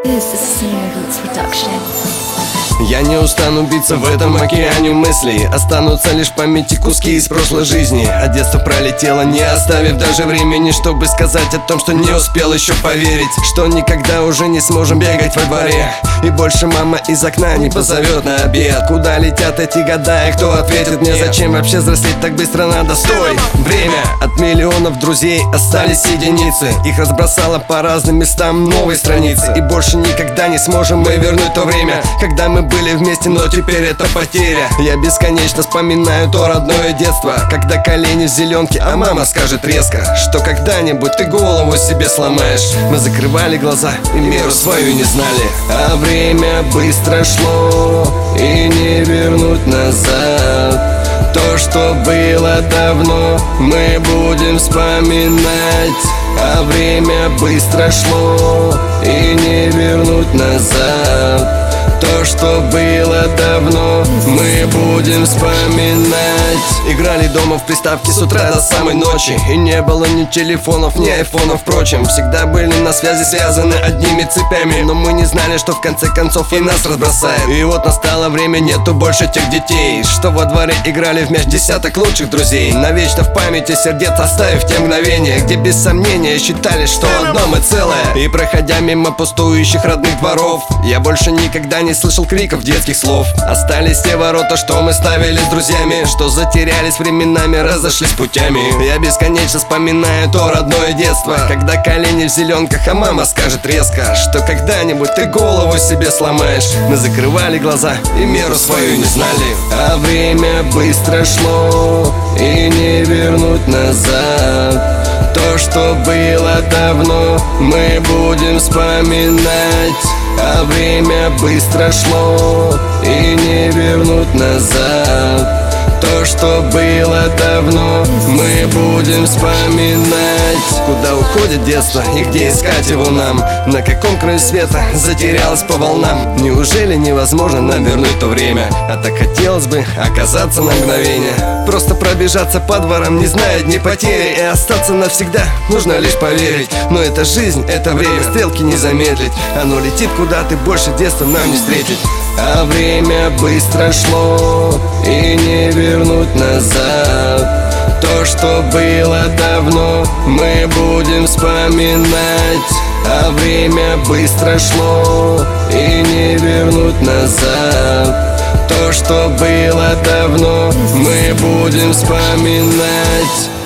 This is Cinema Beats production. Я не устану биться в этом океане мыслей. Останутся лишь в памяти куски из прошлой жизни. А детство пролетело, не оставив даже времени, чтобы сказать о том, что не успел еще поверить, что никогда уже не сможем бегать во дворе, и больше мама из окна не позовет на обед. Куда летят эти года, и кто ответит мне? Зачем вообще взрослеть так быстро? Надо, стой! Время! От миллионов друзей остались единицы. Их разбросало по разным местам новой страницы. И больше никогда не сможем мы вернуть то время, когда мы были вместе, но теперь это потеря. Я бесконечно вспоминаю то родное детство, когда колени в зеленке, а мама скажет резко, что когда-нибудь ты голову себе сломаешь. Мы закрывали глаза и меру свою не знали. А время быстро шло, и не вернуть назад. То, что было давно, мы будем вспоминать. А время быстро шло, и не вернуть назад. То, что было давно, мы будем вспоминать. Играли дома в приставки с утра до самой ночи, и не было ни телефонов, ни айфонов, впрочем. Всегда были на связи, связаны одними цепями, но мы не знали, что в конце концов и нас разбросает. И вот настало время, нету больше тех детей, что во дворе играли в мяч десяток лучших друзей. Навечно в памяти сердец оставив те мгновения, где без сомнения считали, что одно мы целое. И проходя мимо пустующих родных дворов, я больше никогда не слышал криков детских слов. Остались те ворота, что мы ставили с друзьями, что затерялись временами, разошлись путями. Я бесконечно вспоминаю то родное детство, когда колени в зеленках, а мама скажет резко, что когда-нибудь ты голову себе сломаешь. Мы закрывали глаза и меру свою не знали. А время быстро шло, и не вернуть назад. То, что было давно, мы будем вспоминать. А время быстро шло, и не вернуть назад. То, что было давно, мы будем вспоминать. Куда уходит детство и где искать его нам? На каком краю света затерялось по волнам? Неужели невозможно нам вернуть то время? А так хотелось бы оказаться на мгновение, просто пробежаться по дворам, не зная дней потери, и остаться навсегда. Нужно лишь поверить. Но это жизнь, это время, стрелки не замедлить. Оно летит куда-то, больше детства нам не встретить. А время быстро шло, и не вернуть назад. То, что было давно, мы будем вспоминать. А время быстро шло, и не вернуть назад. То, что было давно, мы будем вспоминать.